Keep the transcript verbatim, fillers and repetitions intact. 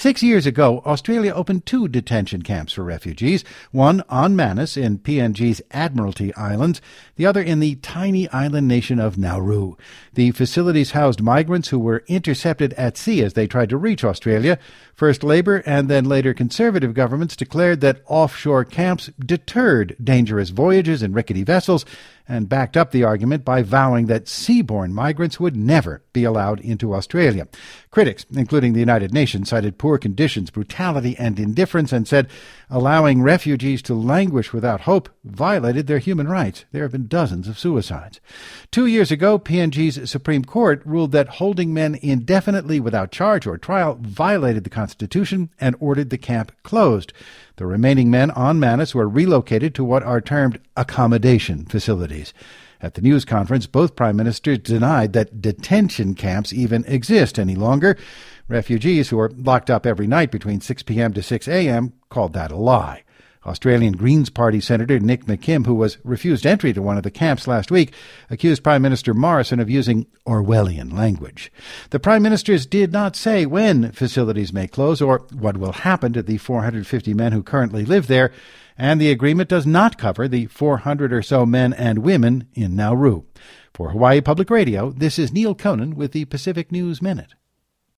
Six years ago, Australia opened two detention camps for refugees, one on Manus in P N G's Admiralty Islands, the other in the tiny island nation of Nauru. The facilities housed migrants who were intercepted at sea as they tried to reach Australia. First Labour and then later Conservative governments declared that offshore camps deterred dangerous voyages in rickety vessels and backed up the argument by vowing that seaborne migrants would never be allowed into Australia. Critics, including the United Nations, cited poor conditions, brutality, and indifference and said allowing refugees to languish without hope violated their human rights. There have been dozens of suicides. Two years ago, P N G's Supreme Court ruled that holding men indefinitely without charge or trial violated the Constitution and ordered the camp closed. The remaining men on Manus were relocated to what are termed accommodation facilities. At the news conference, both prime ministers denied that detention camps even exist any longer. Refugees who are locked up every night between six p.m. to six a.m. called that a lie. Australian Greens Party Senator Nick McKim, who was refused entry to one of the camps last week, accused Prime Minister Morrison of using Orwellian language. The Prime Ministers did not say when facilities may close or what will happen to the four hundred fifty men who currently live there, and the agreement does not cover the four hundred or so men and women in Nauru. For Hawaii Public Radio, this is Neil Conan with the Pacific News Minute.